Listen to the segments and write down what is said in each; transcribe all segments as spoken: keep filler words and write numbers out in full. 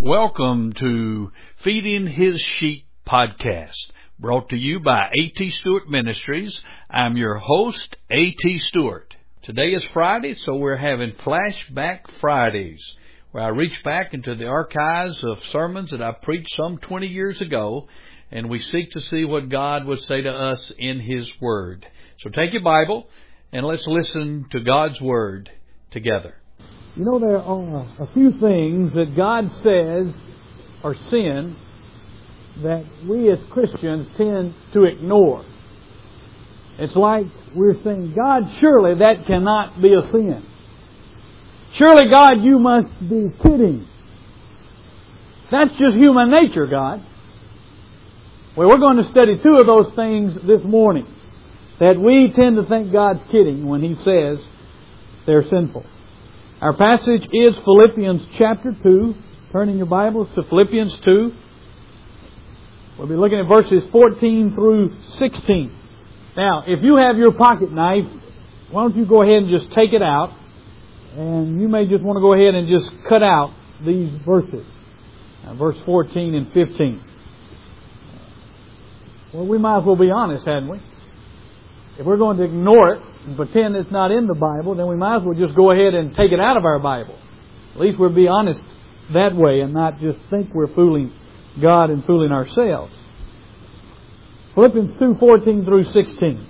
Welcome to Feeding His Sheep podcast, brought to you by A T Stewart Ministries. I'm your host, A T Stewart. Today is Friday, so we're having Flashback Fridays, where I reach back into the archives of sermons that I preached some twenty years ago, and we seek to see what God would say to us in His Word. So take your Bible, and let's listen to God's Word together. You know, there are a few things that God says are sin that we as Christians tend to ignore. It's like we're saying, God, surely that cannot be a sin. Surely, God, you must be kidding. That's just human nature, God. Well, we're going to study two of those things this morning that we tend to think God's kidding when He says they're sinful. Our passage is Philippians chapter two. Turn in your Bibles to Philippians two. We'll be looking at verses fourteen through sixteen. Now, if you have your pocket knife, why don't you go ahead and just take it out. And you may just want to go ahead and just cut out these verses. Now, verse fourteen and fifteen. Well, we might as well be honest, hadn't we? If we're going to ignore it and pretend it's not in the Bible, then we might as well just go ahead and take it out of our Bible. At least we'll be honest that way and not just think we're fooling God and fooling ourselves. Philippians two, fourteen through sixteen.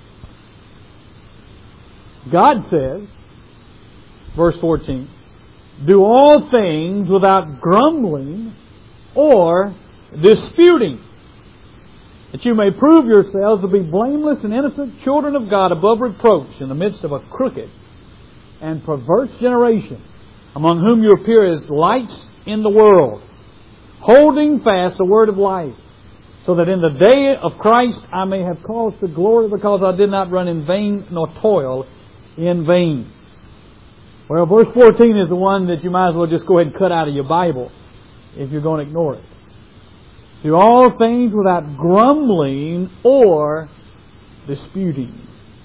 God says, verse fourteen, do all things without grumbling or disputing, that you may prove yourselves to be blameless and innocent children of God above reproach in the midst of a crooked and perverse generation, among whom you appear as lights in the world, holding fast the word of life, so that in the day of Christ I may have cause to glory, because I did not run in vain nor toil in vain. Well, verse fourteen is the one that you might as well just go ahead and cut out of your Bible if you're going to ignore it. Do all things without grumbling or disputing.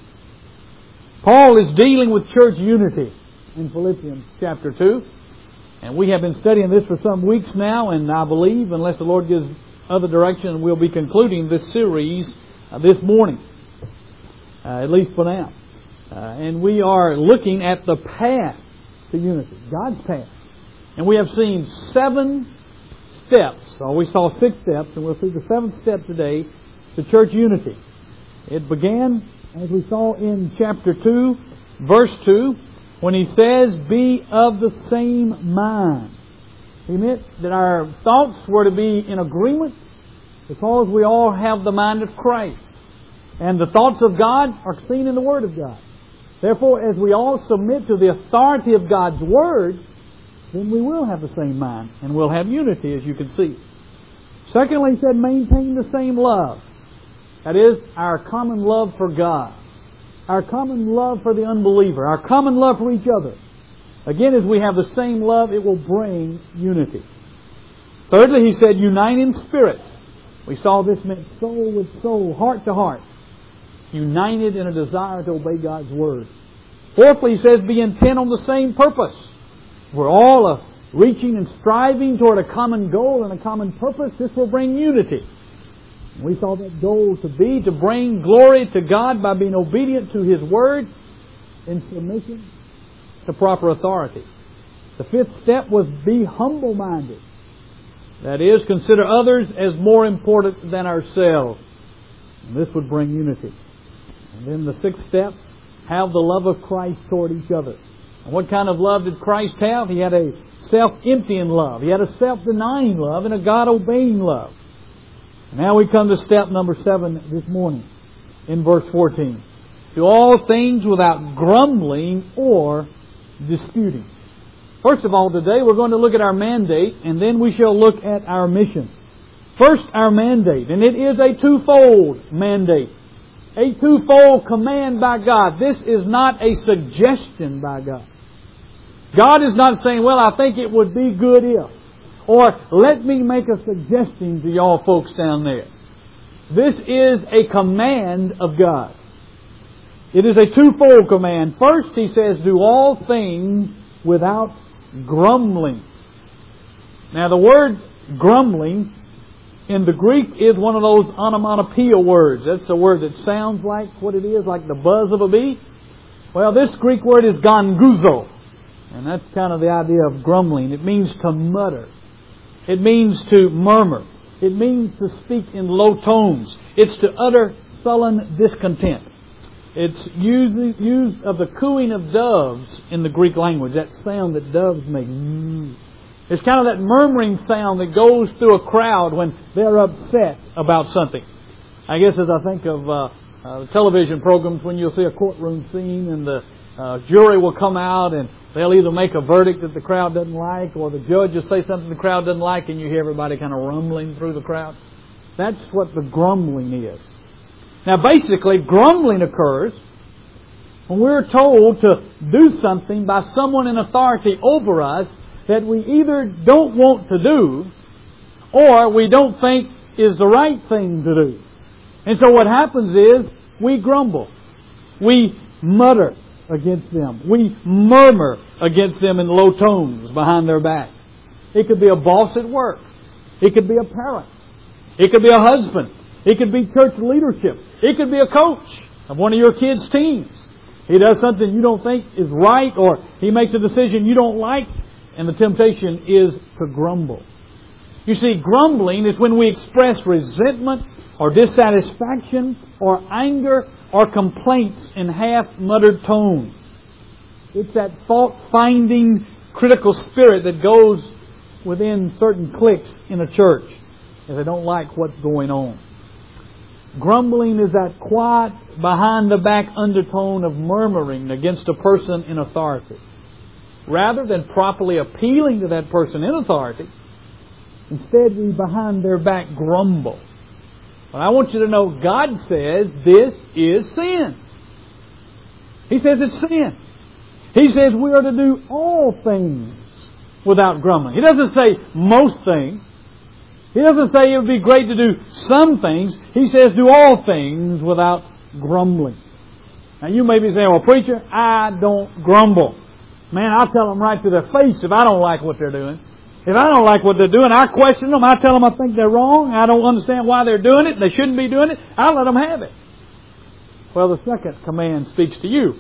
Paul is dealing with church unity in Philippians chapter two. And we have been studying this for some weeks now, and I believe, unless the Lord gives other direction, we'll be concluding this series uh, this morning, uh, at least for now. Uh, and we are looking at the path to unity, God's path. And we have seen seven steps. So we saw six steps, and we'll see the seventh step today, to church unity. It began, as we saw in chapter two, verse two, when he says, be of the same mind. He meant that our thoughts were to be in agreement because we all have the mind of Christ. And the thoughts of God are seen in the Word of God. Therefore, as we all submit to the authority of God's Word, then we will have the same mind and we'll have unity, as you can see. Secondly, he said, maintain the same love. That is, our common love for God. Our common love for the unbeliever. Our common love for each other. Again, as we have the same love, it will bring unity. Thirdly, he said, unite in spirit. We saw this meant soul with soul, heart to heart. United in a desire to obey God's Word. Fourthly, he says, be intent on the same purpose. We're all uh, reaching and striving toward a common goal and a common purpose. This will bring unity. We saw that goal to be to bring glory to God by being obedient to His Word in submission to proper authority. The fifth step was be humble-minded. That is, consider others as more important than ourselves. And this would bring unity. And then the sixth step, have the love of Christ toward each other. And what kind of love did Christ have? He had a self-emptying love. He had a self-denying love and a God-obeying love. Now we come to step number seven this morning in verse fourteen. Do all things without grumbling or disputing. First of all, today we're going to look at our mandate, and then we shall look at our mission. First, our mandate, and it is a twofold mandate. A twofold command by God. This is not a suggestion by God. God is not saying, well, I think it would be good if. Or, let me make a suggestion to y'all folks down there. This is a command of God. It is a twofold command. First, He says, do all things without grumbling. Now the word grumbling in the Greek is one of those onomatopoeia words. That's a word that sounds like what it is, like the buzz of a bee. Well, this Greek word is gonguzo. And that's kind of the idea of grumbling. It means to mutter. It means to murmur. It means to speak in low tones. It's to utter sullen discontent. It's used, used of the cooing of doves in the Greek language, that sound that doves make. It's kind of that murmuring sound that goes through a crowd when they're upset about something. I guess as I think of uh, uh, television programs, when you'll see a courtroom scene and the uh, jury will come out and they'll either make a verdict that the crowd doesn't like, or the judge will say something the crowd doesn't like, and you hear everybody kind of rumbling through the crowd. That's what the grumbling is. Now basically, grumbling occurs when we're told to do something by someone in authority over us that we either don't want to do or we don't think is the right thing to do. And so what happens is we grumble. We mutter against them. We murmur against them in low tones behind their back. It could be a boss at work. It could be a parent. It could be a husband. It could be church leadership. It could be a coach of one of your kids' teams. He does something you don't think is right, or he makes a decision you don't like, and the temptation is to grumble. You see, grumbling is when we express resentment or dissatisfaction or anger or complaints in half-muttered tones. It's that fault-finding, critical spirit that goes within certain cliques in a church if they don't like what's going on. Grumbling is that quiet, behind-the-back undertone of murmuring against a person in authority. Rather than properly appealing to that person in authority, instead we behind their back grumble. But I want you to know, God says this is sin. He says it's sin. He says we are to do all things without grumbling. He doesn't say most things. He doesn't say it would be great to do some things. He says do all things without grumbling. Now you may be saying, well, preacher, I don't grumble. Man, I'll tell them right to their face if I don't like what they're doing. If I don't like what they're doing, I question them. I tell them I think they're wrong. I don't understand why they're doing it. They shouldn't be doing it. I'll let them have it. Well, the second command speaks to you.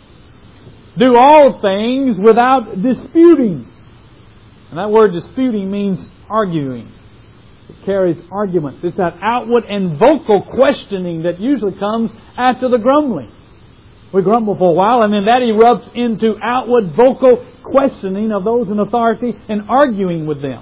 Do all things without disputing. And that word disputing means arguing. It carries arguments. It's that outward and vocal questioning that usually comes after the grumbling. We grumble for a while, and then that erupts into outward vocal questioning of those in authority and arguing with them.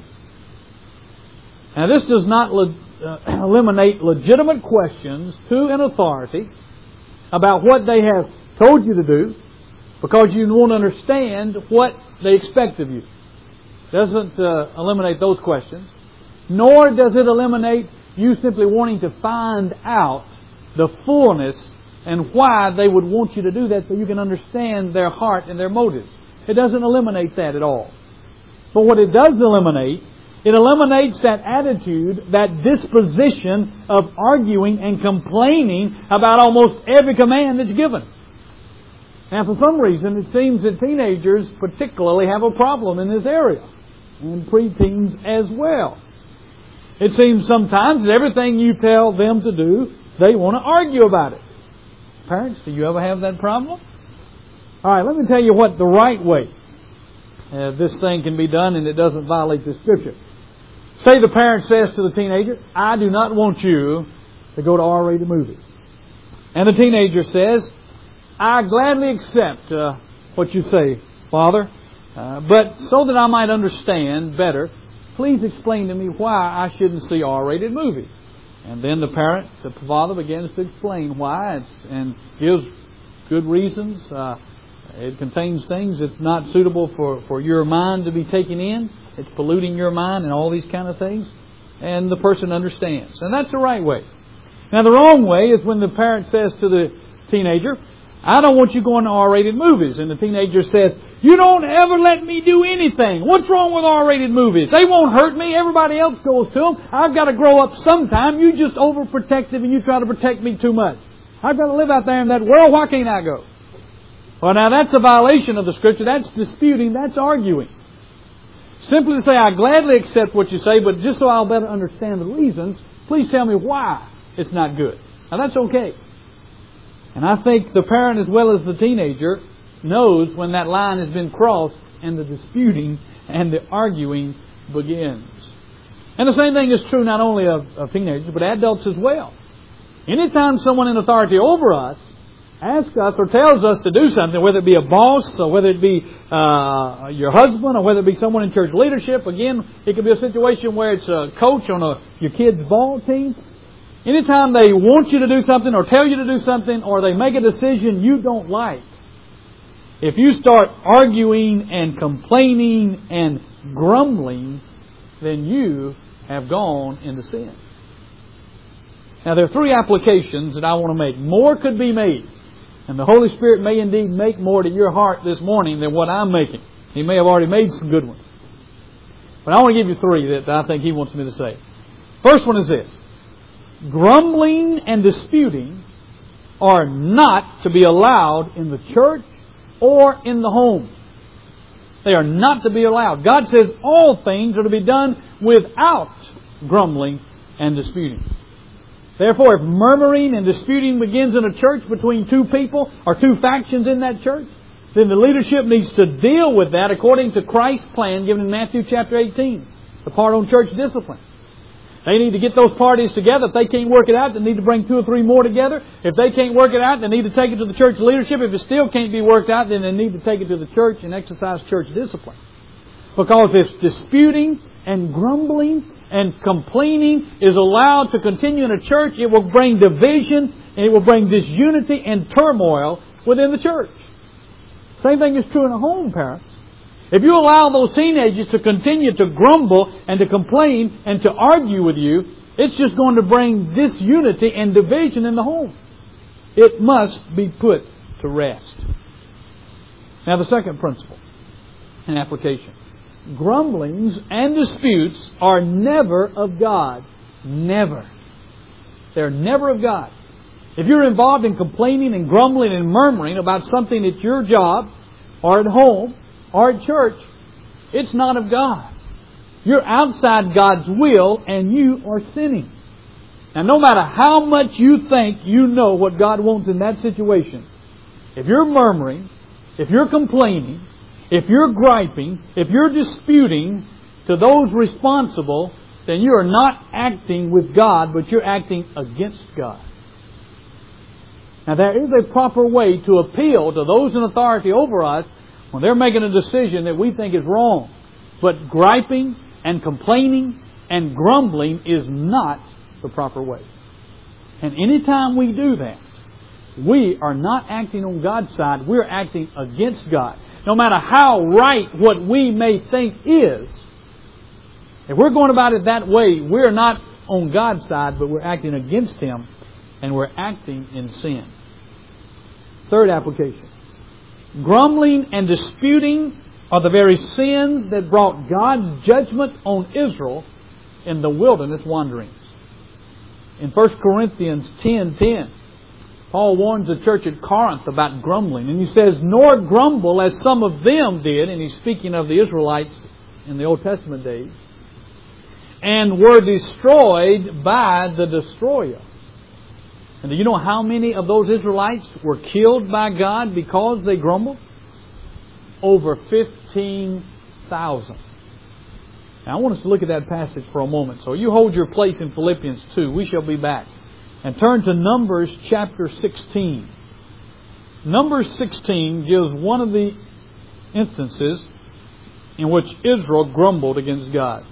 Now, this does not le- uh, eliminate legitimate questions to an authority about what they have told you to do, because you won't understand what they expect of you. It doesn't uh, eliminate those questions. Nor does it eliminate you simply wanting to find out the fullness and why they would want you to do that so you can understand their heart and their motives. It doesn't eliminate that at all. But what it does eliminate, it eliminates that attitude, that disposition of arguing and complaining about almost every command that's given. And for some reason, it seems that teenagers particularly have a problem in this area, and preteens as well. It seems sometimes that everything you tell them to do, they want to argue about it. Parents, do you ever have that problem? All right, let me tell you what the right way uh, this thing can be done and it doesn't violate the Scripture. Say the parent says to the teenager, I do not want you to go to R-rated movies. And the teenager says, I gladly accept uh, what you say, Father, uh, but so that I might understand better, please explain to me why I shouldn't see R-rated movies. And then the parent, the father, begins to explain why it's, and gives good reasons. Uh, it contains things that's not suitable for, for your mind to be taken in. It's polluting your mind and all these kind of things. And the person understands. And that's the right way. Now the wrong way is when the parent says to the teenager, I don't want you going to R-rated movies. And the teenager says, you don't ever let me do anything. What's wrong with R-rated movies? They won't hurt me. Everybody else goes to them. I've got to grow up sometime. You just overprotective and you try to protect me too much. I've got to live out there in that world. Why can't I go? Well, now that's a violation of the Scripture. That's disputing. That's arguing. Simply to say, I gladly accept what you say, but just so I'll better understand the reasons, please tell me why it's not good. Now that's okay. And I think the parent as well as the teenager knows when that line has been crossed and the disputing and the arguing begins. And the same thing is true not only of, of teenagers, but adults as well. Anytime someone in authority over us asks us or tells us to do something, whether it be a boss or whether it be uh, your husband or whether it be someone in church leadership, again, it could be a situation where it's a coach on a, your kid's ball team. Anytime they want you to do something or tell you to do something or they make a decision you don't like, if you start arguing and complaining and grumbling, then you have gone into sin. Now there are three applications that I want to make. More could be made. And the Holy Spirit may indeed make more to your heart this morning than what I'm making. He may have already made some good ones. But I want to give you three that I think He wants me to say. First one is this. Grumbling and disputing are not to be allowed in the church or in the home. They are not to be allowed. God says all things are to be done without grumbling and disputing. Therefore, if murmuring and disputing begins in a church between two people or two factions in that church, then the leadership needs to deal with that according to Christ's plan given in Matthew chapter eighteen, the part on church discipline. They need to get those parties together. If they can't work it out, they need to bring two or three more together. If they can't work it out, they need to take it to the church leadership. If it still can't be worked out, then they need to take it to the church and exercise church discipline. Because if disputing and grumbling and complaining is allowed to continue in a church, it will bring division and it will bring disunity and turmoil within the church. Same thing is true in a home, parents. If you allow those teenagers to continue to grumble and to complain and to argue with you, it's just going to bring disunity and division in the home. It must be put to rest. Now the second principle and application. Grumblings and disputes are never of God. Never. They're never of God. If you're involved in complaining and grumbling and murmuring about something at your job or at home or at church, it's not of God. You're outside God's will and you are sinning. Now, no matter how much you think you know what God wants in that situation, if you're murmuring, if you're complaining, if you're griping, if you're disputing to those responsible, then you are not acting with God, but you're acting against God. Now, there is a proper way to appeal to those in authority over us when they're making a decision that we think is wrong. But griping and complaining and grumbling is not the proper way. And anytime we do that, we are not acting on God's side. We're acting against God. No matter how right what we may think is, if we're going about it that way, we're not on God's side, but we're acting against Him, and we're acting in sin. Third application. Grumbling and disputing are the very sins that brought God's judgment on Israel in the wilderness wanderings. In First Corinthians ten ten, Paul warns the church at Corinth about grumbling. And he says, nor grumble as some of them did. And he's speaking of the Israelites in the Old Testament days. And were destroyed by the destroyer. And do you know how many of those Israelites were killed by God because they grumbled? Over fifteen thousand. Now I want us to look at that passage for a moment. So you hold your place in Philippians two. We shall be back. And turn to Numbers chapter sixteen. Numbers sixteen gives one of the instances in which Israel grumbled against God.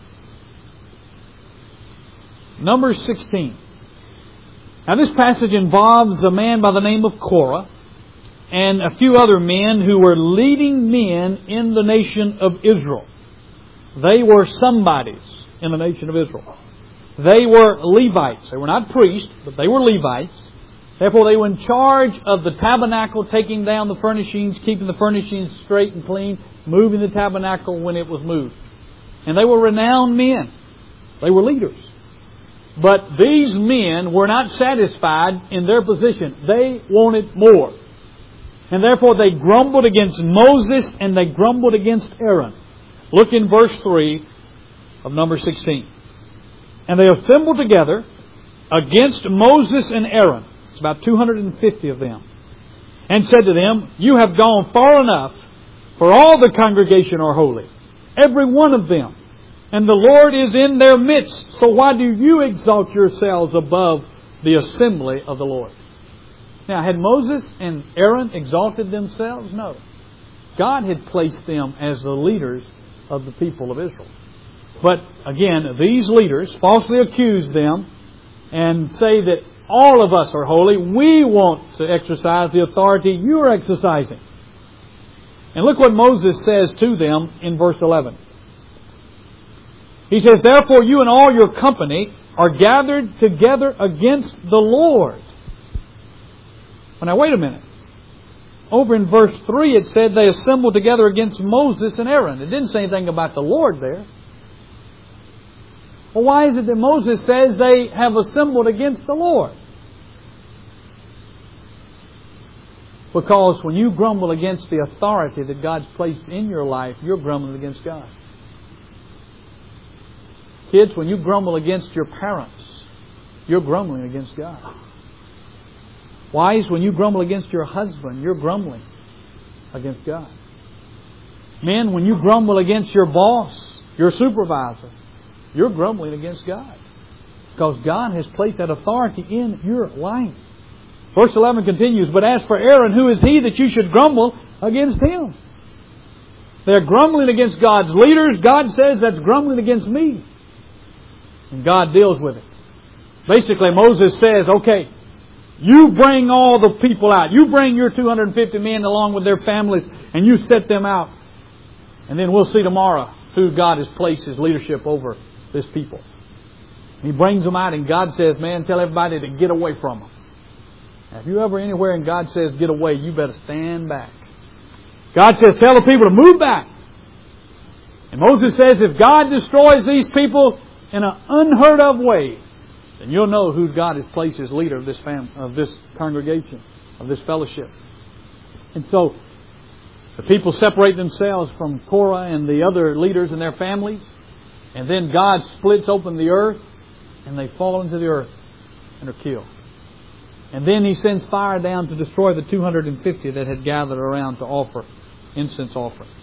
Numbers sixteen. Now this passage involves a man by the name of Korah and a few other men who were leading men in the nation of Israel. They were somebodies in the nation of Israel. They were Levites. They were not priests, but they were Levites. Therefore, they were in charge of the tabernacle, taking down the furnishings, keeping the furnishings straight and clean, moving the tabernacle when it was moved. And they were renowned men. They were leaders. But these men were not satisfied in their position. They wanted more. And therefore, they grumbled against Moses and they grumbled against Aaron. Look in verse three of number sixteen. And they assembled together against Moses and Aaron. It's about two hundred fifty of them. And said to them, you have gone far enough, for all the congregation are holy, every one of them. And the Lord is in their midst. So why do you exalt yourselves above the assembly of the Lord? Now, had Moses and Aaron exalted themselves? No. God had placed them as the leaders of the people of Israel. But again, these leaders falsely accuse them and say that all of us are holy. We want to exercise the authority you're exercising. And look what Moses says to them in verse eleven. He says, therefore you and all your company are gathered together against the Lord. Well, now wait a minute. Over in verse three it said they assembled together against Moses and Aaron. It didn't say anything about the Lord there. Well, why is it that Moses says they have assembled against the Lord? Because when you grumble against the authority that God's placed in your life, you're grumbling against God. Kids, when you grumble against your parents, you're grumbling against God. Wives, when you grumble against your husband, you're grumbling against God. Men, when you grumble against your boss, your supervisor, you're grumbling against God. Because God has placed that authority in your life. Verse eleven continues, but as for Aaron, who is he that you should grumble against him? They're grumbling against God's leaders. God says that's grumbling against me. And God deals with it. Basically, Moses says, okay, you bring all the people out. You bring your two hundred fifty men along with their families and you set them out. And then we'll see tomorrow who God has placed as leadership over this people. He brings them out and God says, man, tell everybody to get away from them. Now, if you're ever anywhere and God says get away, you better stand back. God says tell the people to move back. And Moses says if God destroys these people in an unheard of way, then you'll know who God has placed as leader of this fam- of this congregation, of this fellowship. And so the people separate themselves from Korah and the other leaders and their families. And then God splits open the earth and they fall into the earth and are killed. And then He sends fire down to destroy the two hundred fifty that had gathered around to offer incense offerings.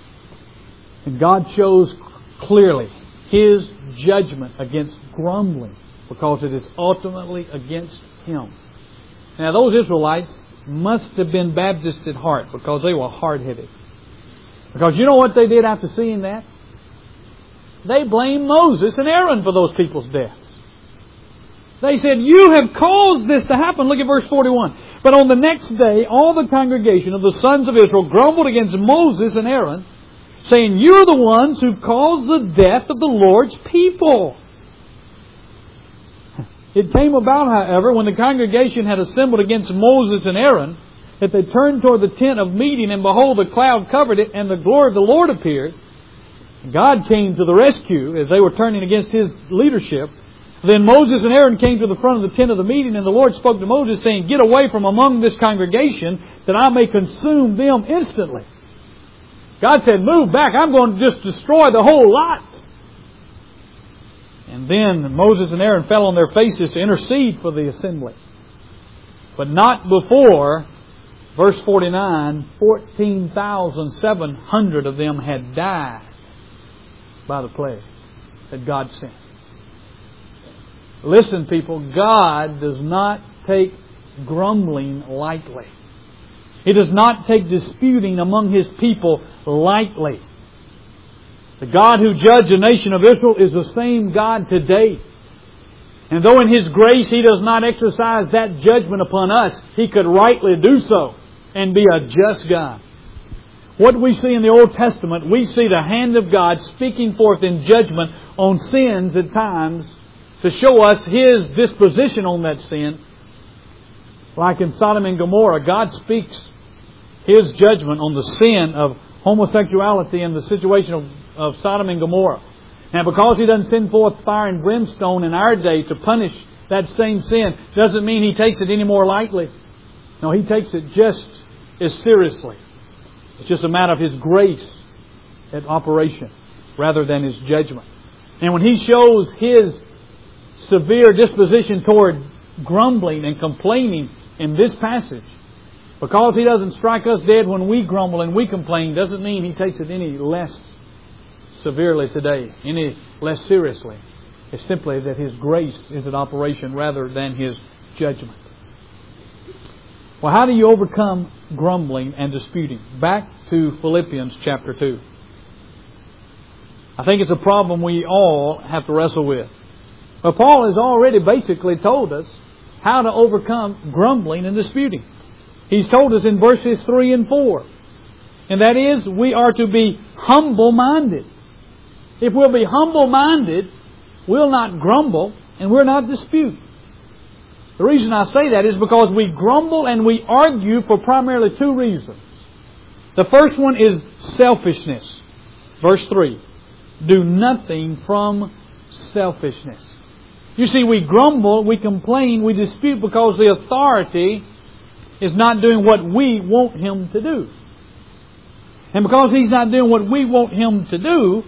And God shows clearly His judgment against grumbling because it is ultimately against Him. Now those Israelites must have been Baptists at heart because they were hard-headed. Because you know what they did after seeing that? They blamed Moses and Aaron for those people's deaths. They said, you have caused this to happen. Look at verse forty-one. But on the next day, all the congregation of the sons of Israel grumbled against Moses and Aaron, saying, you're the ones who caused the death of the Lord's people. It came about, however, when the congregation had assembled against Moses and Aaron, that they turned toward the tent of meeting, and behold, the cloud covered it, and the glory of the Lord appeared. God came to the rescue as they were turning against His leadership. Then Moses and Aaron came to the front of the tent of the meeting, and the Lord spoke to Moses, saying, get away from among this congregation, that I may consume them instantly. God said, move back. I'm going to just destroy the whole lot. And then Moses and Aaron fell on their faces to intercede for the assembly. But not before, verse forty-nine, fourteen thousand seven hundred of them had died by the plague that God sent. Listen, people, God does not take grumbling lightly. He does not take disputing among His people lightly. The God who judged the nation of Israel is the same God today. And though in His grace He does not exercise that judgment upon us, He could rightly do so and be a just God. What we see in the Old Testament, we see the hand of God speaking forth in judgment on sins at times to show us His disposition on that sin. Like in Sodom and Gomorrah, God speaks His judgment on the sin of homosexuality and the situation of, of Sodom and Gomorrah. Now, because He doesn't send forth fire and brimstone in our day to punish that same sin, doesn't mean He takes it any more lightly. No, He takes it just as seriously. It's just a matter of His grace at operation. rather than His judgment. And when He shows His severe disposition toward grumbling and complaining in this passage, because He doesn't strike us dead when we grumble and we complain, doesn't mean He takes it any less severely today, any less seriously. It's simply that His grace is in operation rather than His judgment. Well, how do you overcome grumbling and disputing? Back to Philippians chapter two. I think it's a problem we all have to wrestle with. But Paul has already basically told us how to overcome grumbling and disputing. He's told us in verses three and four. And that is, we are to be humble-minded. If we'll be humble-minded, we'll not grumble and we'll not dispute. The reason I say that is because we grumble and we argue for primarily two reasons. The first one is selfishness. Verse three. Do nothing from selfishness. You see, we grumble, we complain, we dispute because the authority is not doing what we want him to do. And because he's not doing what we want him to do,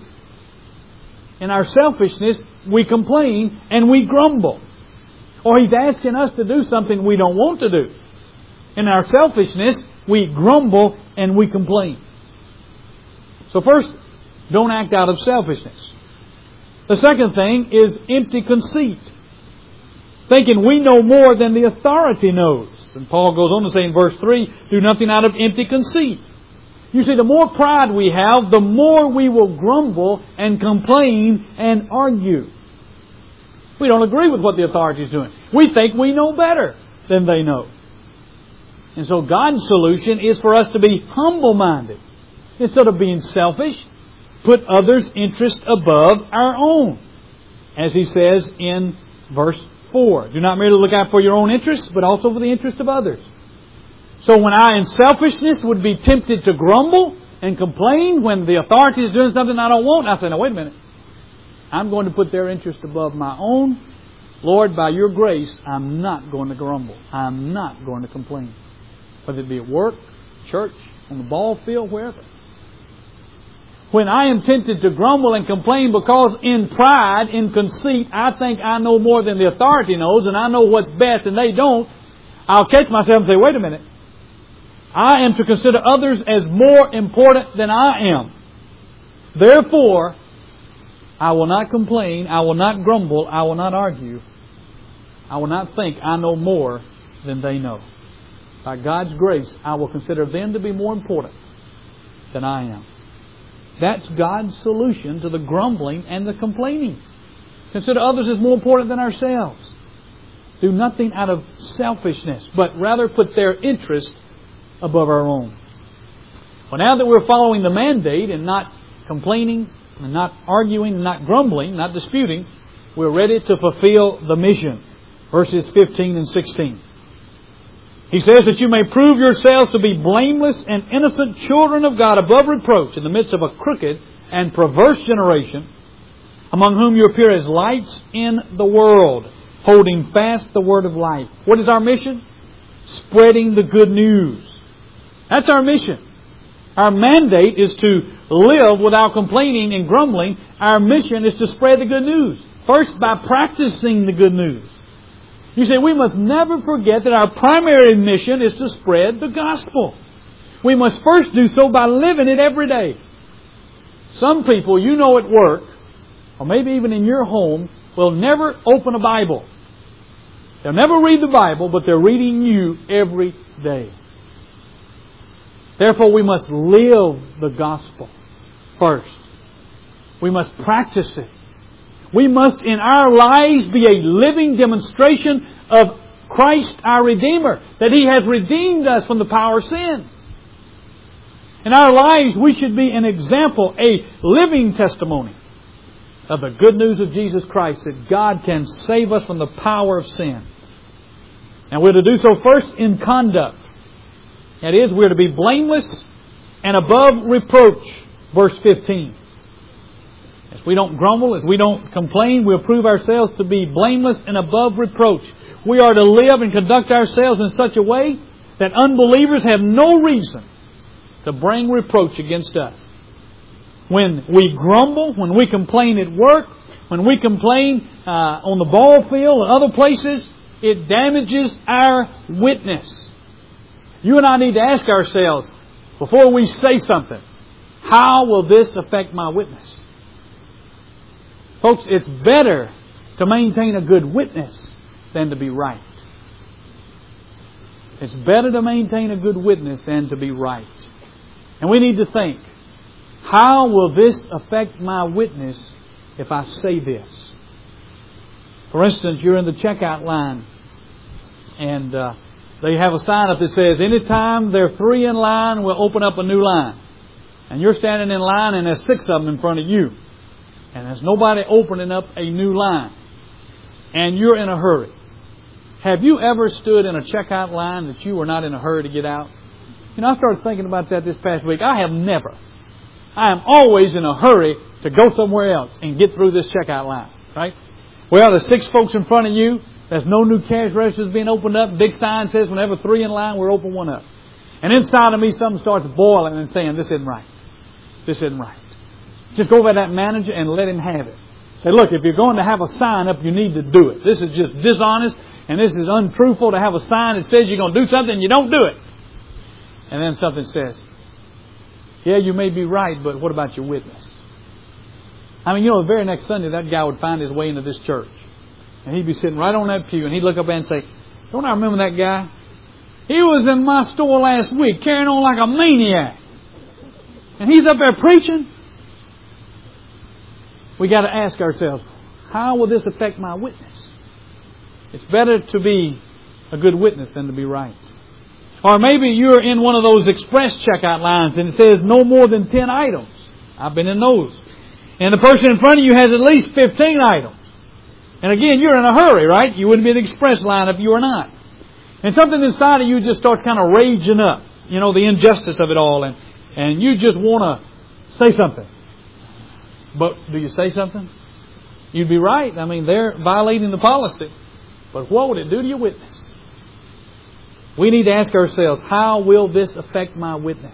in our selfishness, we complain and we grumble. Or he's asking us to do something we don't want to do. In our selfishness, we grumble and we complain. So first, don't act out of selfishness. The second thing is empty conceit. Thinking we know more than the authority knows. And Paul goes on to say in verse three, do nothing out of empty conceit. You see, the more pride we have, the more we will grumble and complain and argue. We don't agree with what the authority is doing. We think we know better than they know. And so God's solution is for us to be humble-minded. Instead of being selfish, put others' interest above our own. As he says in verse four. Do not merely look out for your own interests, but also for the interest of others. So when I in selfishness would be tempted to grumble and complain when the authority is doing something I don't want, I say, now wait a minute. I'm going to put their interest above my own. Lord, by your grace, I'm not going to grumble. I'm not going to complain. Whether it be at work, church, on the ball field, wherever. When I am tempted to grumble and complain because in pride, in conceit, I think I know more than the authority knows and I know what's best and they don't, I'll catch myself and say, wait a minute. I am to consider others as more important than I am. Therefore, I will not complain, I will not grumble, I will not argue. I will not think I know more than they know. By God's grace, I will consider them to be more important than I am. That's God's solution to the grumbling and the complaining. Consider others as more important than ourselves. Do nothing out of selfishness, but rather put their interest above our own. Well, now that we're following the mandate and not complaining, and not arguing, and not grumbling, not disputing, we're ready to fulfill the mission. Verses fifteen and sixteen. He says that you may prove yourselves to be blameless and innocent children of God above reproach in the midst of a crooked and perverse generation, among whom you appear as lights in the world, holding fast the word of life. What is our mission? Spreading the good news. That's our mission. Our mandate is to live without complaining and grumbling. Our mission is to spread the good news. First, by practicing the good news. You see, we must never forget that our primary mission is to spread the gospel. We must first do so by living it every day. Some people, you know at work, or maybe even in your home, will never open a Bible. They'll never read the Bible, but they're reading you every day. Therefore, we must live the gospel first. We must practice it. We must in our lives be a living demonstration of Christ our Redeemer, that He has redeemed us from the power of sin. In our lives, we should be an example, a living testimony of the good news of Jesus Christ, that God can save us from the power of sin. And we're to do so first in conduct. That is, we're to be blameless and above reproach. Verse fifteen. As we don't grumble, as we don't complain, we'll prove ourselves to be blameless and above reproach. We are to live and conduct ourselves in such a way that unbelievers have no reason to bring reproach against us. when we grumble, when we complain at work, when we complain uh, on the ball field and other places, it damages our witness. You and I need to ask ourselves, before we say something, how will this affect my witness? Folks, it's better to maintain a good witness than to be right. It's better to maintain a good witness than to be right. And we need to think, how will this affect my witness if I say this? For instance, you're in the checkout line and uh, they have a sign up that says, anytime there are three in line, we'll open up a new line. And you're standing in line and there's six of them in front of you. And there's nobody opening up a new line. And you're in a hurry. Have you ever stood in a checkout line that you were not in a hurry to get out? You know, I started thinking about that this past week. I have never. I am always in a hurry to go somewhere else and get through this checkout line. Right? Well, there's six folks in front of you. There's no new cash registers being opened up. Big sign says whenever three in line, we're open one up. And inside of me, something starts boiling and saying, this isn't right. This isn't right. Just go over to that manager and let him have it. Say, look, if you're going to have a sign up, you need to do it. This is just dishonest and this is untruthful to have a sign that says you're going to do something and you don't do it. And then something says, yeah, you may be right, but what about your witness? I mean, you know, the very next Sunday, that guy would find his way into this church. And he'd be sitting right on that pew and he'd look up and say, don't I remember that guy? He was in my store last week carrying on like a maniac. And he's up there preaching. We got to ask ourselves, how will this affect my witness? It's better to be a good witness than to be right. Or maybe you're in one of those express checkout lines and it says no more than ten items. I've been in those. And the person in front of you has at least fifteen items. And again, you're in a hurry, right? You wouldn't be in an express line if you were not. And something inside of you just starts kind of raging up. You know, the injustice of it all. And, and you just want to say something. But do you say something? You'd be right. I mean, they're violating the policy. But what would it do to your witness? We need to ask ourselves, how will this affect my witness?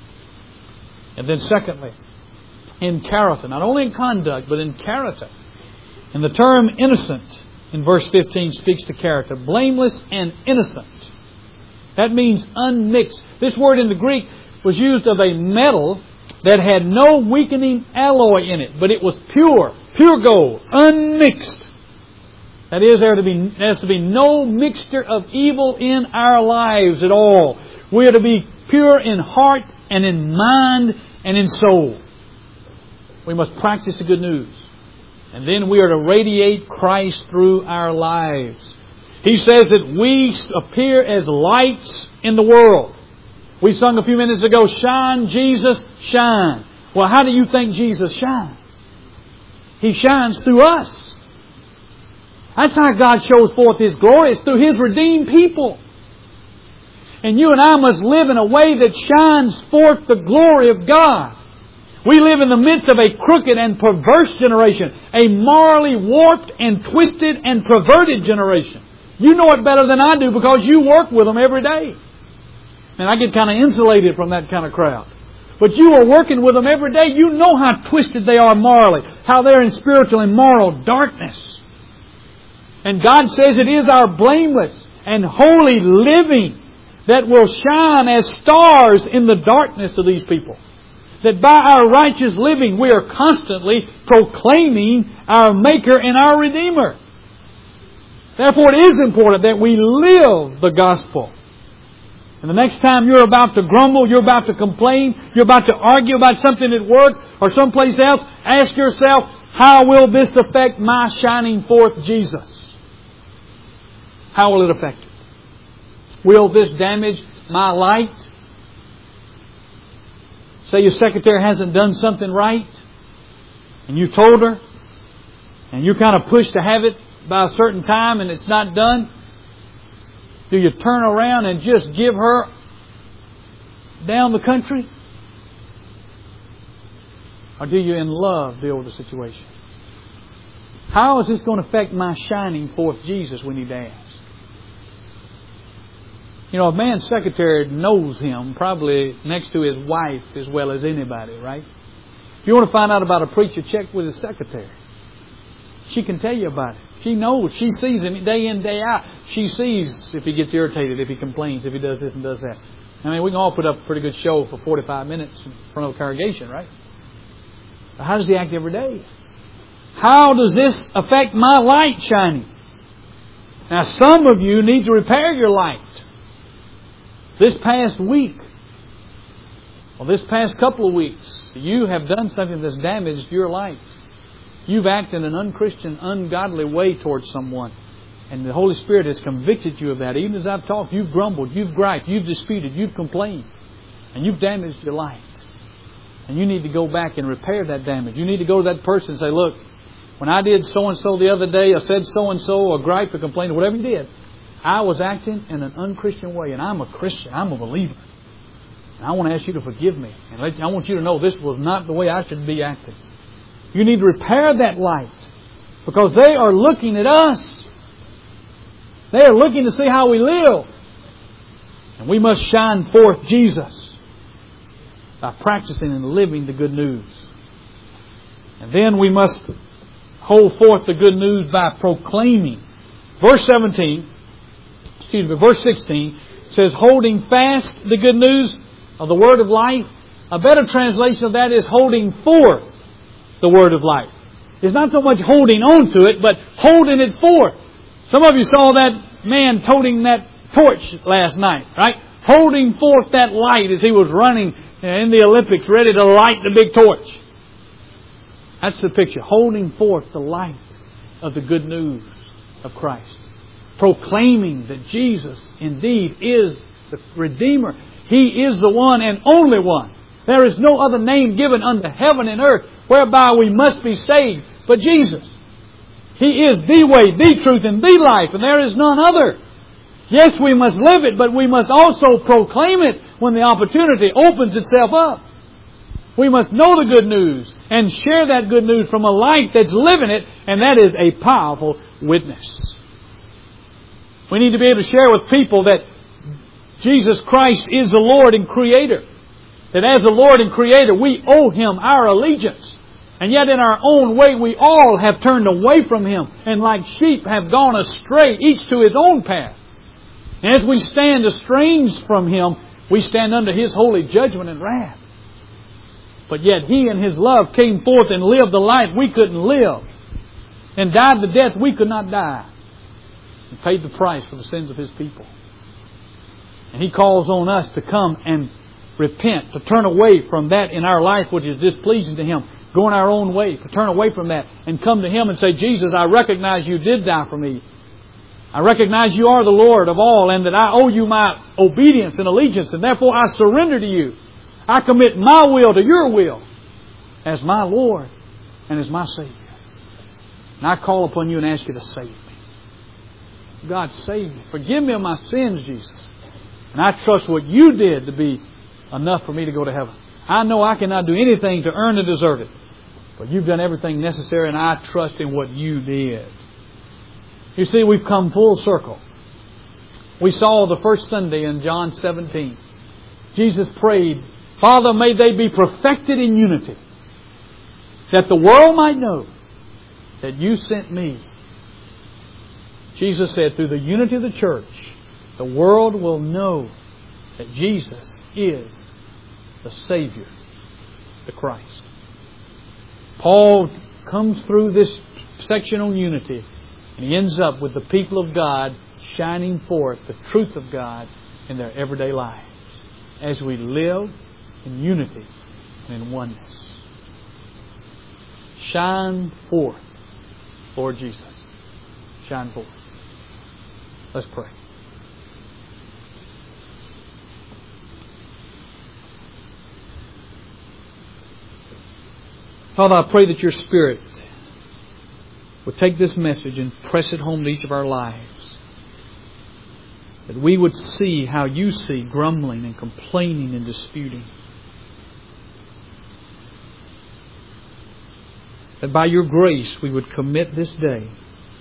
And then secondly, in character. Not only in conduct, but in character. And the term innocent in verse fifteen speaks to character. Blameless and innocent. That means unmixed. This word in the Greek was used of a metal that had no weakening alloy in it, but it was pure, pure gold, unmixed. That is, there to be there has to be no mixture of evil in our lives at all. We are to be pure in heart and in mind and in soul. We must practice the good news. And then we are to radiate Christ through our lives. He says that we appear as lights in the world. We sung a few minutes ago, shine, Jesus, shine. Well, how do you think Jesus shines? He shines through us. That's how God shows forth His glory. It's through His redeemed people. And you and I must live in a way that shines forth the glory of God. We live in the midst of a crooked and perverse generation. A morally warped and twisted and perverted generation. You know it better than I do because you work with them every day. And I get kind of insulated from that kind of crowd. But you are working with them every day. You know how twisted they are morally. How they're in spiritual and moral darkness. And God says it is our blameless and holy living that will shine as stars in the darkness of these people. That by our righteous living we are constantly proclaiming our Maker and our Redeemer. Therefore it is important that we live the gospel. And the next time you're about to grumble, you're about to complain, you're about to argue about something at work or someplace else, ask yourself, how will this affect my shining forth Jesus? How will it affect it? Will this damage my light? Say your secretary hasn't done something right, and you told her, and you kind of pushed to have it by a certain time and it's not done. Do you turn around and just give her down the country? Or do you in love deal with the situation? How is this going to affect my shining forth Jesus, we need to ask? You know, a man's secretary knows him probably next to his wife as well as anybody, right? If you want to find out about a preacher, check with his secretary. She can tell you about it. She knows. She sees him day in, day out. She sees if he gets irritated, if he complains, if he does this and does that. I mean, we can all put up a pretty good show for forty-five minutes in front of a congregation, right? But how does he act every day? How does this affect my light shining? Now, some of you need to repair your light. This past week, or this past couple of weeks, you have done something that's damaged your light. You've acted in an unchristian, ungodly way towards someone. And the Holy Spirit has convicted you of that. Even as I've talked, you've grumbled, you've griped, you've disputed, you've complained. And you've damaged your light. And you need to go back and repair that damage. You need to go to that person and say, look, when I did so-and-so the other day, or said so-and-so, or griped or complained, or whatever you did, I was acting in an unchristian way. And I'm a Christian. I'm a believer. And I want to ask you to forgive me. And I want you to know this was not the way I should be acting. You need to repair that light. Because they are looking at us. They are looking to see how we live. And we must shine forth Jesus by practicing and living the good news. And then we must hold forth the good news by proclaiming. Verse seventeen, excuse me, verse sixteen says, holding fast the good news of the word of life. A better translation of that is holding forth the word of life. It's not so much holding on to it, but holding it forth. Some of you saw that man toting that torch last night, right? Holding forth that light as he was running in the Olympics, ready to light the big torch. That's the picture. Holding forth the light of the good news of Christ. Proclaiming that Jesus indeed is the Redeemer. He is the one and only one. There is no other name given under heaven and earth whereby we must be saved but Jesus. He is the way, the truth, and the life, and there is none other. Yes, we must live it, but we must also proclaim it when the opportunity opens itself up. We must know the good news and share that good news from a life that's living it, and that is a powerful witness. We need to be able to share with people that Jesus Christ is the Lord and Creator. That as the Lord and Creator, we owe Him our allegiance. And yet in our own way, we all have turned away from Him, and like sheep have gone astray, each to his own path. And as we stand estranged from Him, we stand under His holy judgment and wrath. But yet He in His love came forth and lived the life we couldn't live, and died the death we could not die, and paid the price for the sins of His people. And He calls on us to come and repent, to turn away from that in our life which is displeasing to Him, going our own way, to turn away from that and come to Him and say, Jesus, I recognize You did die for me. I recognize You are the Lord of all, and that I owe You my obedience and allegiance, and therefore I surrender to You. I commit my will to Your will as my Lord and as my Savior. And I call upon You and ask You to save me. God, save me. Forgive me of my sins, Jesus. And I trust what You did to be enough for me to go to heaven. I know I cannot do anything to earn or deserve it. But You've done everything necessary, and I trust in what You did. You see, we've come full circle. We saw the first Sunday in John seventeen. Jesus prayed, Father, may they be perfected in unity, that the world might know that You sent Me. Jesus said, through the unity of the church, the world will know that Jesus is the Savior, the Christ. Paul comes through this section on unity, and he ends up with the people of God shining forth the truth of God in their everyday lives as we live in unity and in oneness. Shine forth, Lord Jesus. Shine forth. Let's pray. Father, I pray that Your Spirit would take this message and press it home to each of our lives. That we would see how You see grumbling and complaining and disputing. That by Your grace we would commit this day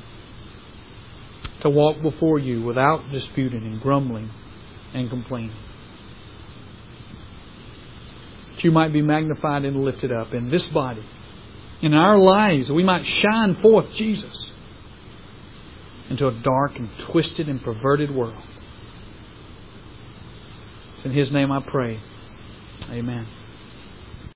to walk before You without disputing and grumbling and complaining. that you might be magnified and lifted up in this body. In our lives, we might shine forth Jesus into a dark and twisted and perverted world. It's in His name I pray. Amen.